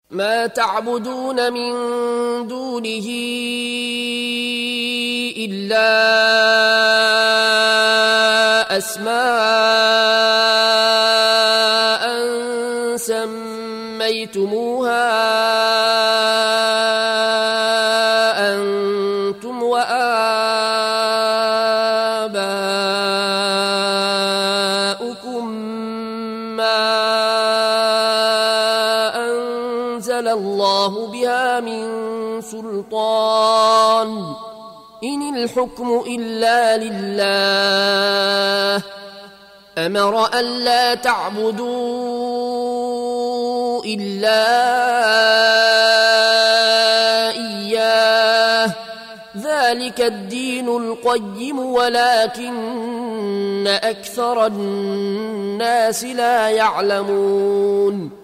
ما تعبدون من دونه إلا أسماء سميتموها أنتم وآباؤكم ما أنزل الله بها من سلطان إن الحكم إلا لله أمر ألا تعبدوا إلا إياه ذلك الدين القيم ولكن أكثر الناس لا يعلمون